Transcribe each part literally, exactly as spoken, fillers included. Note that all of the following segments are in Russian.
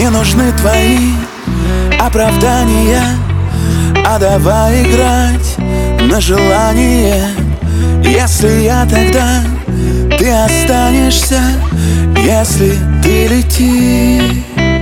не нужны твои оправдания, а давай играть на желание. Если я тогда, ты останешься. Если ты летишь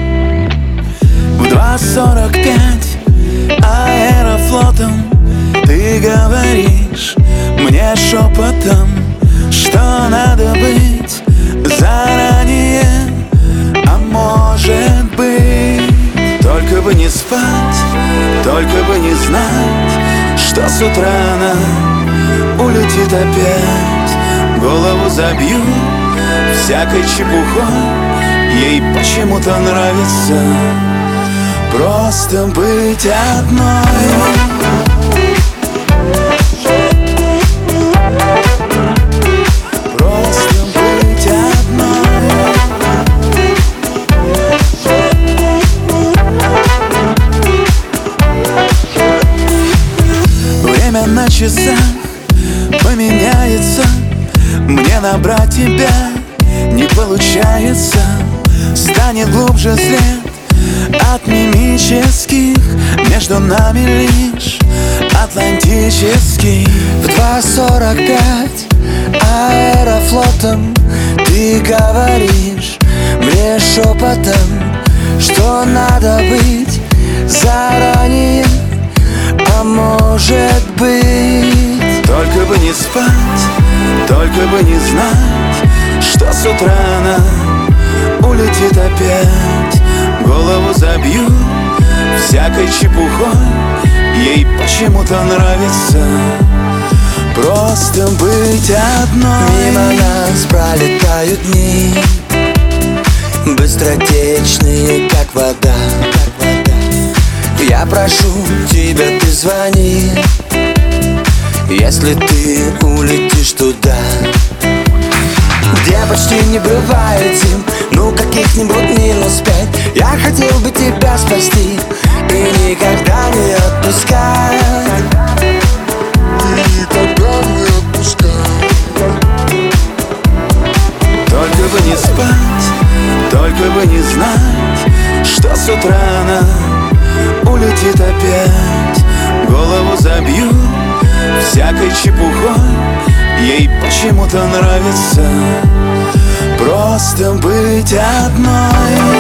в два сорок пять аэрофлотом, ты говоришь мне шепотом, что надо быть заранее. А может быть, только бы не спать, только бы не знать, что с утра она улетит опять. Голову забью всякой чепухой, ей почему-то нравится просто быть одной. На часах поменяется, мне набрать тебя не получается. Станет глубже след от мимических, между нами лишь атлантический. В два сорок пять аэрофлотом ты говоришь мне шепотом, что надо быть заранее. А может быть, только бы не спать, только бы не знать, что с утра она улетит опять. Голову забью всякой чепухой, ей почему-то нравится просто быть одной. Мимо нас пролетают дни, быстротечные, как вода. Я прошу тебя, ты звони, если ты улетишь туда, где почти не бывает зим, ну каких-нибудь минус пять. Я хотел бы тебя спасти и никогда не отпускать, и никогда не отпускать. Только бы не спать, только бы не знать, что с утра она улетит опять. Голову забью всякой чепухой, ей почему-то нравится просто быть одной.